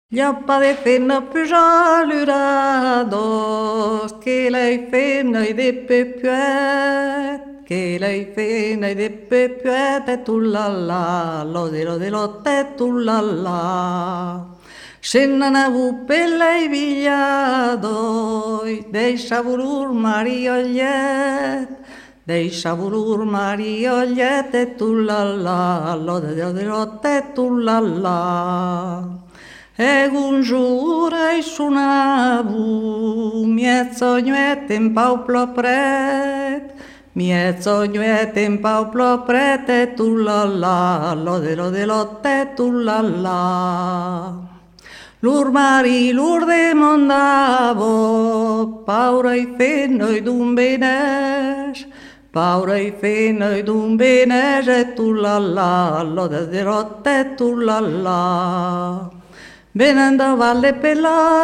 Gli apparecchi più giallurados, che lei fena i de pepuet, che lei fena i de pepuet, e tu la la, lo de lo te tu la la. Scena vu per lei vigliadoi, deixa volur mariollet, deixa volur mariollet, e tu la la, lo de lo te tu la la. E un giuro suonavu, mie sognuete in pauplo pret, mie sognuete in pauplo pret, e tu la la, lo de lo te tu la la. Lur mari, lur demandavo, paura i fenno ed un benesh, paura i fenno ed un benesh, e tu la la, lo de lo te tu la la. Venendo valle per la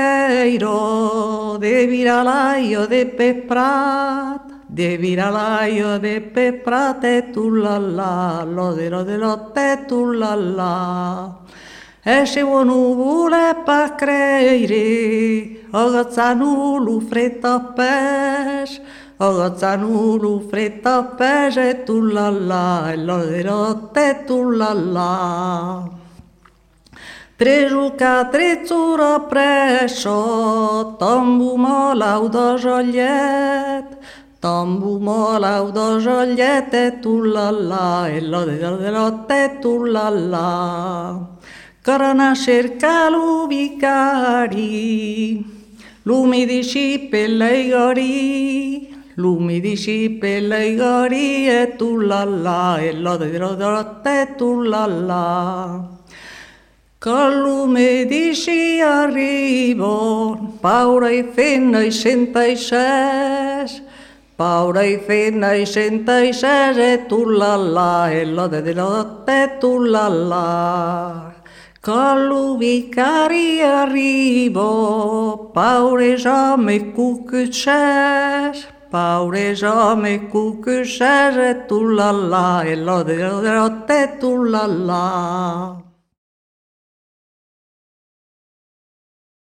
riviera, de viralaio de peprat, de viralaio de peprat, e tu la la, lo de lo te tu la la. E se uno vuole pa creire, o gazzanulu fretta pes, o gazzanulu fretta pes, e tu la la, lo de te tu la la. Trejuca trezzura presso, tombu molau do jogliet, tombu molau do jogliet, e tu la la, e lo de lo te tu la la. Corona cerca l'ubicari, l'umidici per lei gori, l'umidici per lei gori, e tu la la, e lo de te tu la la. Con lume dici arrivo, paura e fenna e senta e ses, paura e fenna e senta e ses, e tu la la, e lo de lo te tu la la. Con l'ubicari arrivo, paura e giame cucuces, paura e giame cucuces, e tu la la, e lo de te tu la la.